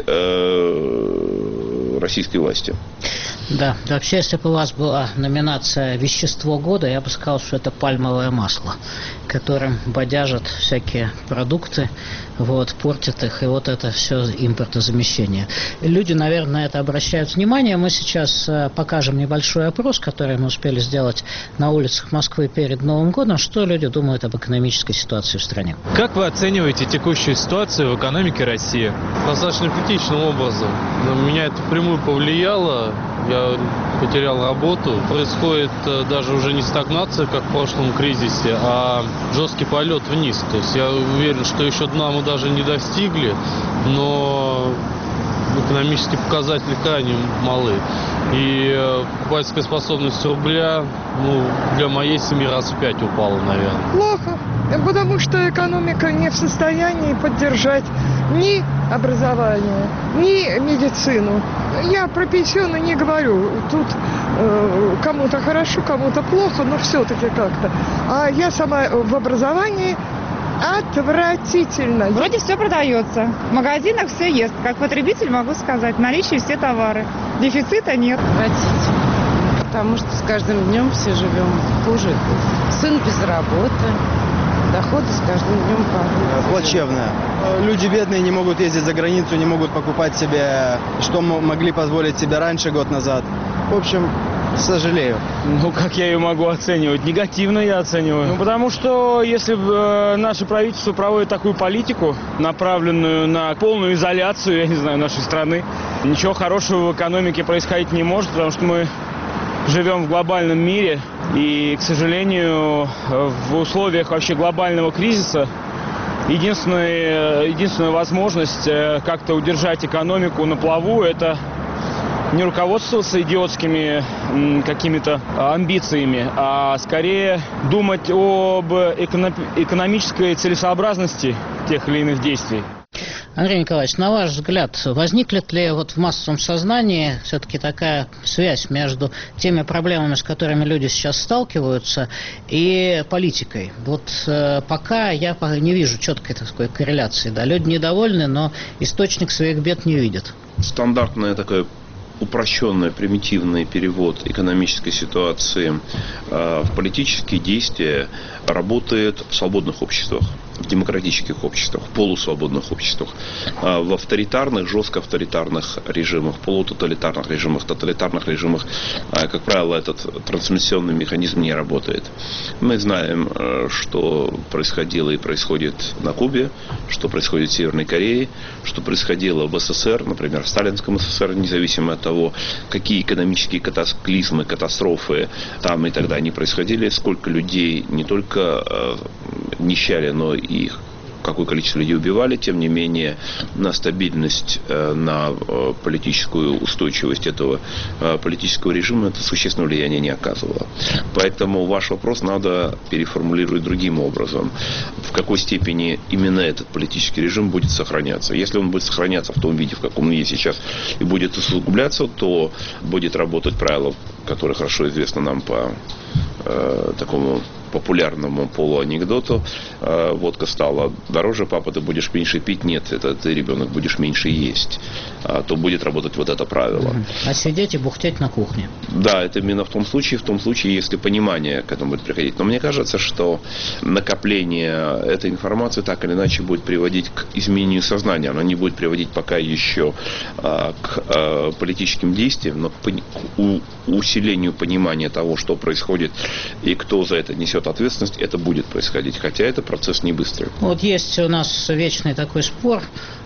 э, российской власти.
Да, вообще, если бы у вас была номинация «Вещество года», я бы сказал, что это пальмовое масло, которым бодяжат всякие продукты, вот, портят их, и вот это все импортозамещение. Люди, наверное, на это обращают внимание. Мы сейчас покажем небольшой опрос, который мы успели сделать на улицах Москвы перед Новым годом, что люди думают об экономической ситуации в стране.
Как вы оцениваете текущую ситуацию в экономике России?
Достаточно критичным образом. На меня это впрямую повлияло. Я потерял работу. Происходит даже уже не стагнация, как в прошлом кризисе, а жесткий полет вниз. То есть я уверен, что еще дна мы даже не достигли, но экономические показатели крайне малы. И покупательская способность рубля, ну, для моей семьи раз в пять упала, наверное.
Плохо, потому что экономика не в состоянии поддержать ни образование, ни медицину. Я про пенсионы не говорю. Тут э, кому-то хорошо, кому-то плохо, но все-таки как-то. А я сама в образовании отвратительно.
Вроде все продается. В магазинах все есть. Как потребитель могу сказать, в наличии все товары. Дефицита нет.
Отвратительно. Потому что с каждым днем все живем хуже. Сын без работы. Доходы с каждым днем падают.
Плачевно. Люди бедные не могут ездить за границу, не могут покупать себе, что могли позволить себе раньше, год назад. В общем, сожалею.
Ну, как я ее могу оценивать? Негативно я оцениваю. Ну, потому что если э, наше правительство проводит такую политику, направленную на полную изоляцию, я не знаю, нашей страны, ничего хорошего в экономике происходить не может, потому что мы живем в глобальном мире, и, к сожалению, в условиях вообще глобального кризиса единственная, единственная возможность как-то удержать экономику на плаву – это не руководствоваться идиотскими какими-то амбициями, а скорее думать об экономической целесообразности тех или иных действий.
Андрей Николаевич, на ваш взгляд, возникнет ли вот в массовом сознании все-таки такая связь между теми проблемами, с которыми люди сейчас сталкиваются, и политикой? Вот э, пока я не вижу четкой такой корреляции. Да? Люди недовольны, но источник своих бед не видят.
Стандартная такая упрощенный, примитивный перевод экономической ситуации э, в политические действия работает в свободных обществах, в демократических обществах, в полусвободных обществах, э, в авторитарных, жестко авторитарных режимах, полутоталитарных режимах, тоталитарных режимах, э, как правило, этот трансмиссионный механизм не работает. Мы знаем, э, что происходило и происходит на Кубе, что происходит в Северной Корее, что происходило в СССР, например, в Сталинском СССР, независимо от того, какие экономические катаклизмы, катастрофы там и тогда не происходили, сколько людей не только э, нищали, но и какое количество людей убивали, тем не менее на стабильность, э, на э, политическую устойчивость этого э, политического режима это существенное влияние не оказывало. Поэтому ваш вопрос надо переформулировать другим образом. В какой степени именно этот политический режим будет сохраняться? Если он будет сохраняться в том виде, в каком он есть сейчас, и будет усугубляться, то будет работать правило, которое хорошо известно нам по э, такому популярному полуанекдоту. Э, водка стала дороже, папа, ты будешь меньше пить. Нет, это ты, ребенок, будешь меньше есть. А, то будет работать вот это правило.
А сидеть и бухтеть на кухне.
Да, это именно в том случае, в том случае, если понимание к этому будет приходить. Но мне кажется, что накопление этой информации так или иначе будет приводить к изменению сознания. Оно не будет приводить пока еще а, к а, политическим действиям, но к у, усилению понимания того, что происходит и кто за это несет ответственность, это будет происходить. Хотя это процесс не быстрый.
Вот есть у нас вечный такой спор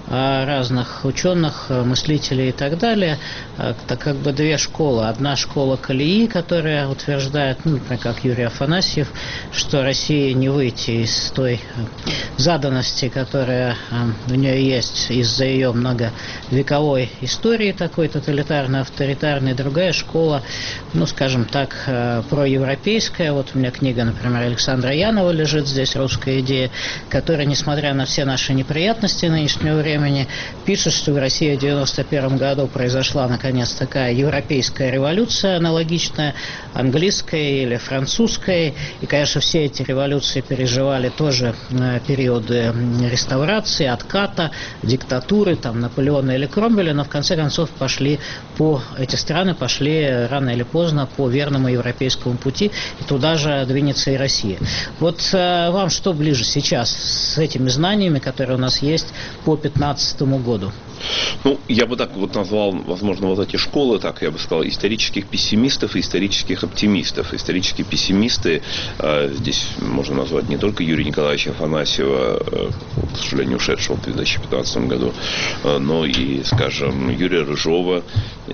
разных ученых, мыслителей и так далее. Это как бы две школы. Одна школа Калии, которая утверждает, ну, например, как Юрий Афанасьев, что России не выйти из той заданности, которая у нее есть из-за ее многовековой истории такой тоталитарной, авторитарной. Другая школа, ну, скажем так, проевропейская. Вот у меня книга, например, Александра Янова лежит здесь, «Русская идея», которая, несмотря на все наши неприятности нынешнего времени, пишет, что в России в девяносто первом году произошла, наконец, такая европейская революция, аналогичная английской или французской. И, конечно, все эти революции переживали тоже периоды реставрации, отката, диктатуры, там, Наполеона или Кромвеля, но в конце концов пошли по, эти страны пошли рано или поздно по верному европейскому пути, и туда же двинется и Россия. Вот э, вам что ближе сейчас с этими знаниями, которые у нас есть по пятнадцатому году?
Ну, я бы так вот назвал, возможно, вот эти школы, так я бы сказал, исторических пессимистов и исторических оптимистов. Исторические пессимисты, э, здесь можно назвать не только Юрия Николаевича Афанасьева, э, к сожалению, ушедшего в две тысячи пятнадцатом году, э, но и, скажем, Юрия Рыжова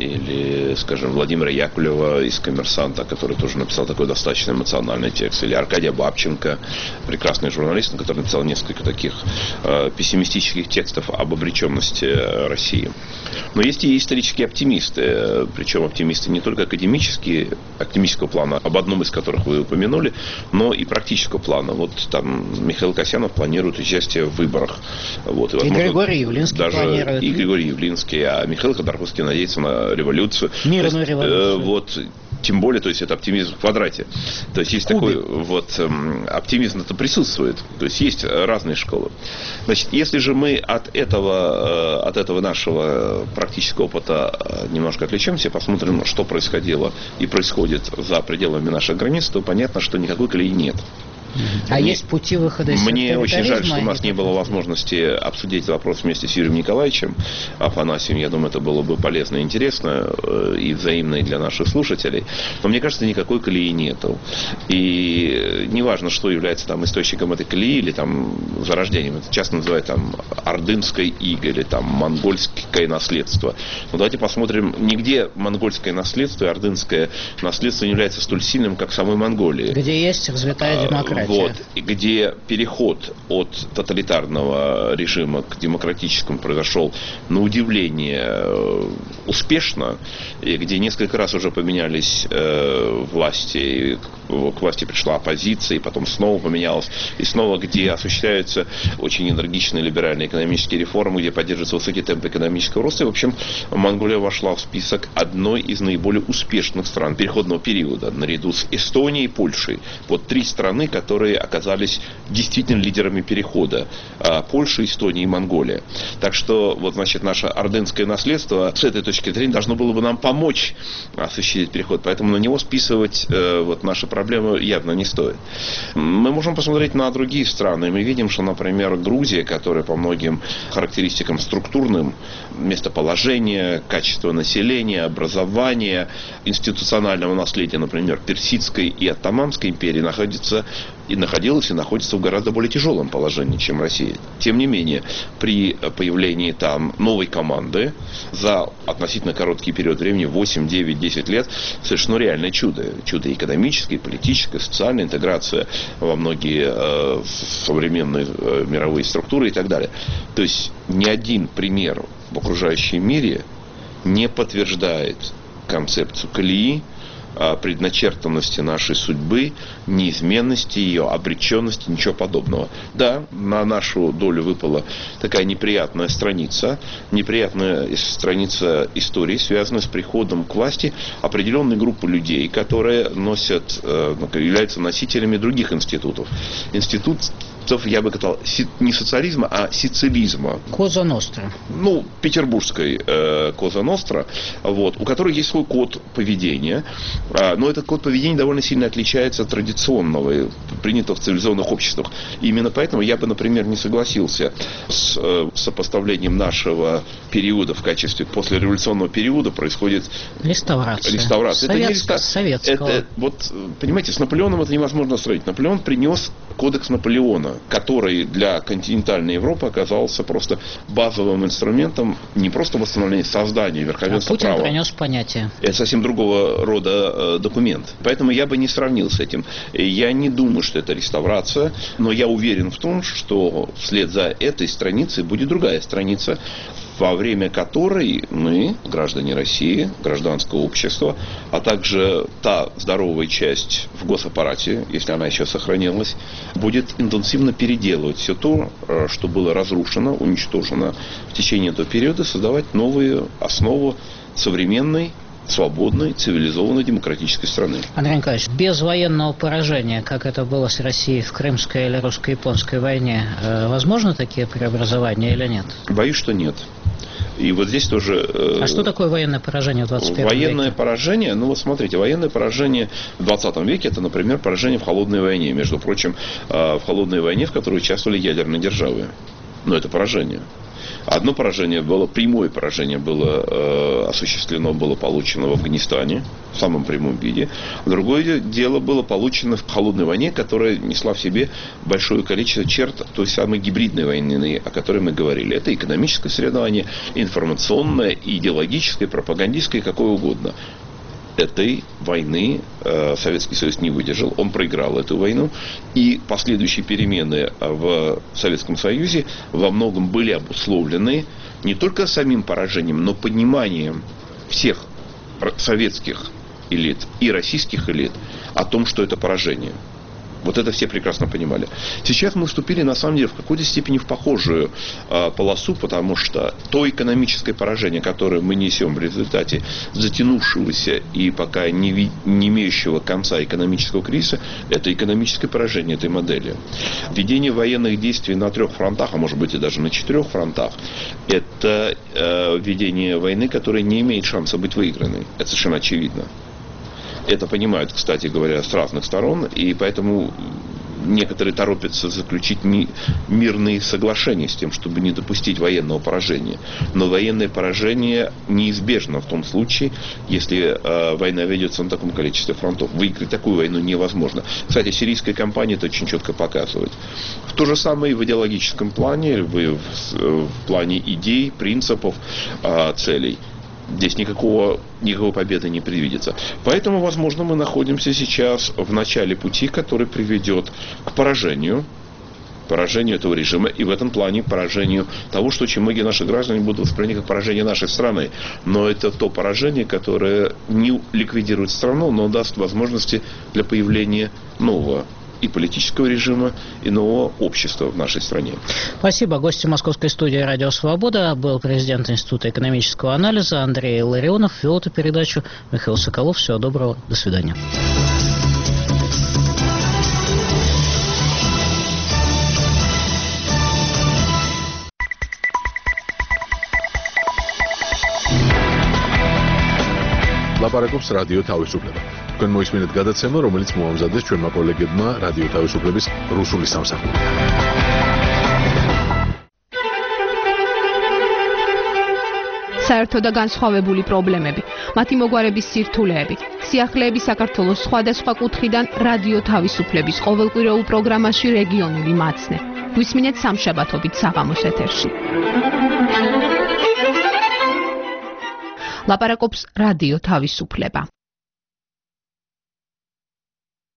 или, скажем, Владимира Яковлева из «Коммерсанта», который тоже написал такой достаточно эмоциональный текст, или Аркадия Бабченко, прекрасный журналист, который написал несколько таких э, пессимистических текстов об обреченности России. Но есть и исторические оптимисты, причем оптимисты не только академические, академического плана, об одном из которых вы упомянули, но и практического плана. Вот там Михаил Касьянов планирует участие в выборах. Вот, и, возможно,
и Григорий Явлинский
даже
планирует.
И Григорий Явлинский, а Михаил Ходорковский надеется на революцию.
Мирную революцию.
Э, вот, тем более, то есть это оптимизм в квадрате. То есть есть такой вот эм, оптимизм, это присутствует. То есть есть разные школы. Значит, если же мы от этого, э, от этого нашего практического опыта э, немножко отвлечемся, посмотрим, что происходило и происходит за пределами наших границ, то понятно, что никакой колеи нет.
А мне, есть пути выхода из
Мне очень жаль, что у нас не было возможности обсудить этот вопрос вместе с Юрием Николаевичем Афанасьевым. Я думаю, это было бы полезно и интересно, и взаимно и для наших слушателей. Но мне кажется, никакой колеи нету. И неважно, что является там источником этой колеи или там зарождением. Это часто называют там ордынское иго или там монгольское наследство. Но давайте посмотрим, нигде монгольское наследство и ордынское наследство не является столь сильным, как в самой Монголии.
Где есть развитая демократия. демократия.
Вот, где переход от тоталитарного режима к демократическому произошел, на удивление, успешно, и где несколько раз уже поменялись э, власти, к власти пришла оппозиция, и потом снова поменялась, и снова, где осуществляются очень энергичные либеральные экономические реформы, где поддерживаются высокие темпы экономического роста. И, в общем, Монголия вошла в список одной из наиболее успешных стран переходного периода, наряду с Эстонией и Польшей. Вот три страны, которые оказались действительно лидерами перехода. Польша, Эстония и Монголия. Так что, вот, значит, наше орденское наследство с этой точки зрения должно было бы нам помочь осуществить переход. Поэтому на него списывать э, вот наши проблемы явно не стоит. Мы можем посмотреть на другие страны. Мы видим, что, например, Грузия, которая по многим характеристикам структурным, местоположения, качество населения, образования, институционального наследия, например, Персидской и Оттоманской империи, находится и находилась и находится в гораздо более тяжелом положении, чем Россия. Тем не менее, при появлении там новой команды за относительно короткий период времени, восемь, девять, десять лет, совершено реальное чудо. Чудо экономическое, политическое, социальная интеграция во многие э, современные э, мировые структуры и так далее. То есть ни один пример в окружающем мире не подтверждает концепцию колеи, предначертанности нашей судьбы, неизменности ее, обреченности, ничего подобного. Да, на нашу долю выпала такая неприятная страница, неприятная страница истории, связанная с приходом к власти определенной группы людей, которые носят, являются носителями других институтов. Институт я бы сказал, не социализма, а сицилизма.
Коза Ностра.
Ну, петербургской э, Коза Ностра, вот, у которой есть свой код поведения, э, но этот код поведения довольно сильно отличается от традиционного, принятого в цивилизованных обществах. И именно поэтому я бы, например, не согласился с э, сопоставлением нашего периода в качестве послереволюционного периода происходит
реставрация.
Реставрация.
Совет...
Это не реста...
Советского.
Это, вот, понимаете, с Наполеоном это невозможно строить. Наполеон принес кодекс Наполеона, который для континентальной Европы оказался просто базовым инструментом не просто восстановления, создания верховенства
а Путин
права.
принес понятие.
Это совсем другого рода э, документ. Поэтому я бы не сравнил с этим. Я не думаю, что это реставрация, но я уверен в том, что вслед за этой страницей будет другая страница, во время которой мы, граждане России, гражданское общество, а также та здоровая часть в госаппарате, если она еще сохранилась, будет интенсивно переделывать все то, что было разрушено, уничтожено в течение этого периода, создавать новые основы современной, свободной, цивилизованной, демократической страны.
Андрей Николаевич, без военного поражения, как это было с Россией в Крымской или русско-японской войне, возможно такие преобразования или нет?
Боюсь, что нет. И вот здесь тоже...
А что такое военное поражение в двадцать первом веке?
Военное поражение, ну вот смотрите, военное поражение в двадцатом веке, это, например, поражение в холодной войне. Между прочим, в холодной войне, в которой участвовали ядерные державы. Но это поражение. Одно поражение было, прямое поражение было э, осуществлено, было получено в Афганистане в самом прямом виде. Другое дело было получено в холодной войне, которая несла в себе большое количество черт той самой гибридной войны, о которой мы говорили. Это экономическое соревнование, информационное, идеологическое, пропагандистское, какое угодно. Этой войны э, Советский Союз не выдержал, он проиграл эту войну, и последующие перемены в Советском Союзе во многом были обусловлены не только самим поражением, но пониманием всех советских элит и российских элит о том, что это поражение. Вот это все прекрасно понимали. Сейчас мы вступили, на самом деле, в какой-то степени в похожую э, полосу, потому что то экономическое поражение, которое мы несем в результате затянувшегося и пока не, ви- не имеющего конца экономического кризиса, это экономическое поражение этой модели. Введение военных действий на трех фронтах, а может быть и даже на четырех фронтах, это э, введение войны, которая не имеет шанса быть выигранной. Это совершенно очевидно. Это понимают, кстати говоря, с разных сторон, и поэтому некоторые торопятся заключить ми- мирные соглашения с тем, чтобы не допустить военного поражения. Но военное поражение неизбежно в том случае, если э, война ведется на таком количестве фронтов. Выиграть такую войну невозможно. Кстати, сирийская кампания это очень четко показывает. В то же самое и в идеологическом плане, в, в, в плане идей, принципов, э, целей. здесь никакого, никакой победы не предвидится. Поэтому, возможно, мы находимся сейчас в начале пути, который приведет к поражению, поражению этого режима и в этом плане поражению того, что очень многие наши граждане будут воспринимать как поражение нашей страны. Но это то поражение, которое не ликвидирует страну, но даст возможности для появления нового и политического режима, и нового общества в нашей стране.
Спасибо. Гостем московской студии «Радио Свобода» был президент Института экономического анализа Андрей Илларионов. Вел эту передачу Михаил Соколов. Всего доброго. До свидания.
ლაპარაკობს რადიო თავისუფლება. თქვენ მოისმინეთ გადაცემა, რომელიც მოამზადეს ჩვენმა კოლეგებმა რადიო თავისუფლების რუსული სამსახური.
საერთო და განსხვავებული პრობლემები, მათი მოგვარების სირთულეები, სიახლეები საქართველოს სხვადასხვა კუთხიდან რადიო თავისუფლების ყოველკვირეულ პროგრამაში რეგიონული მაცნე. გვისმინეთ სამშაბათობით საღამოს ეთერში. ლაპარაკობს რადიო თავისუფლება.